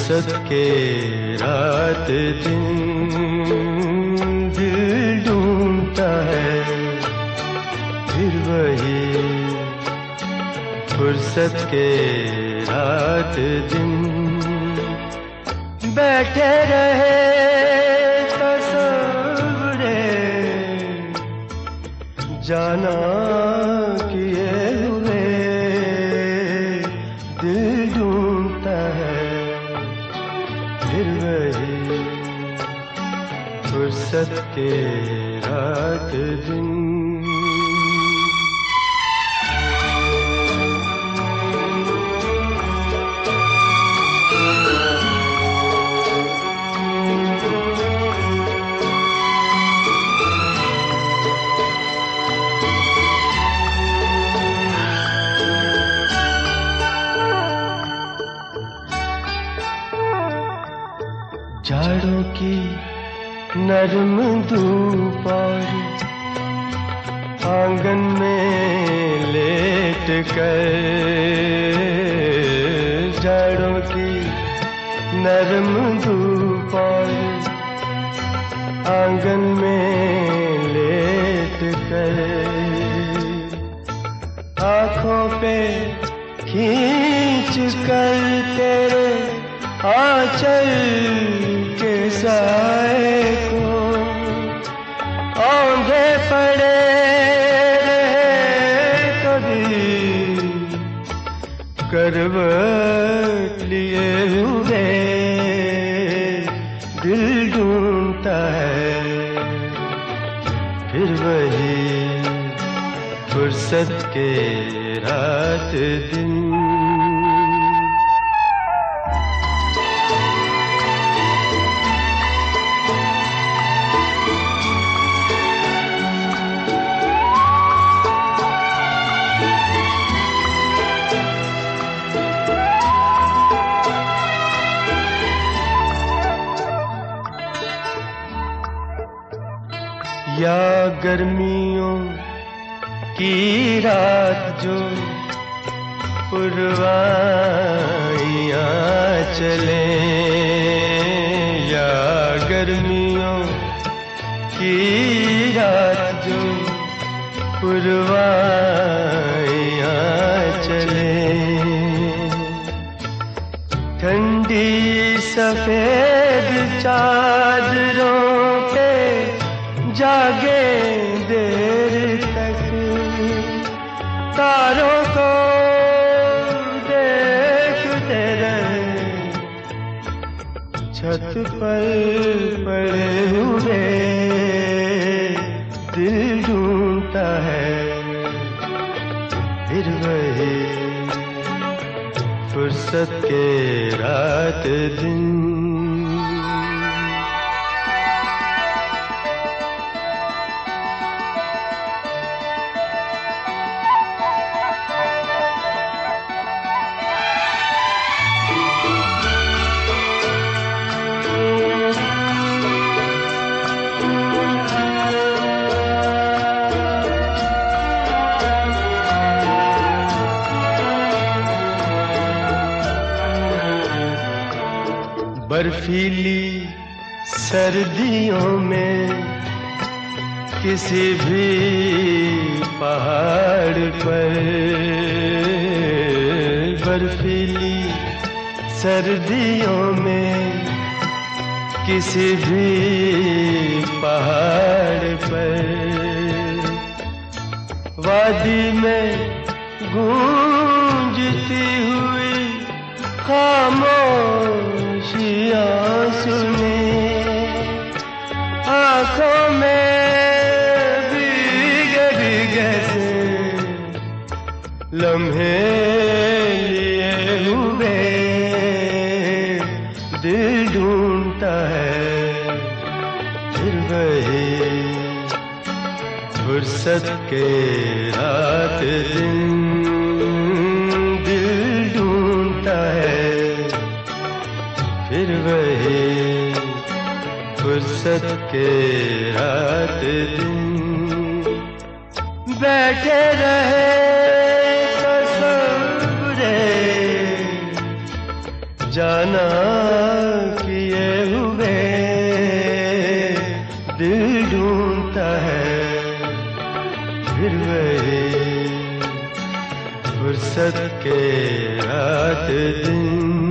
फुर्सत के रात दिन दिल ढूंढता है फिर वही। फुर्सत के रात दिन बैठे रहे तस्वुरे जाना किए हुए दिल ढूंढता है फिर वही। फुर्सत के रात दिन झाड़ों की नरम धूप और आंगन में लेट कर, झाड़ों की नरम धूप और आंगन में लेट कर, आँखों पे खींच कर तेरे आंचल के साए को औंधे पड़े रहे कभी करवट लिए हुए दिल ढूंढता है फिर वही। फुर्सत के रात दिन या गर्मियों की रात जो पुरवाइयाँ चले, या गर्मियों की रात जो पुरवाइयाँ चले, ठंडी सफेद चादरों पे जागे देर तक, तारों को देखते रहे छत पर पड़े हुए दिल ढूंढता है फिर वही। फुर्सत के रात दिन बर्फीली सर्दियों में किसी भी पहाड़ पर, बर्फीली सर्दियों में किसी भी पहाड़ पर, वादी में गूंजती हुई खामोशियाँ सुने, आँखों में भीगे भीगे से लम्हे लिए हुए दिल ढूंढता है फिर वही। फुर्सत के रात दिन दिल ढूंढता है फिर वही। फुर्सत के रात दिन बैठे रहे तस्वुरे जाना किए हुए दिल ढूंढता है फिर वही फुर्सत के रात दिन।